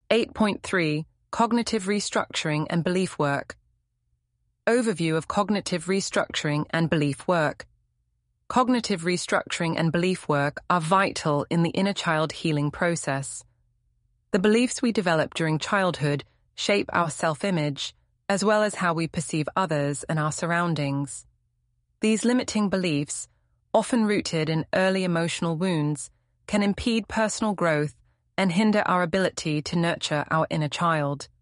8.3 Cognitive Restructuring and Belief Work. Overview of cognitive restructuring and belief work. Cognitive restructuring and belief work are vital in the inner child healing process. The beliefs we develop during childhood shape our self-image, as well as how we perceive others and our surroundings. These limiting beliefs, often rooted in early emotional wounds, can impede personal growth and hinder our ability to nurture our inner child.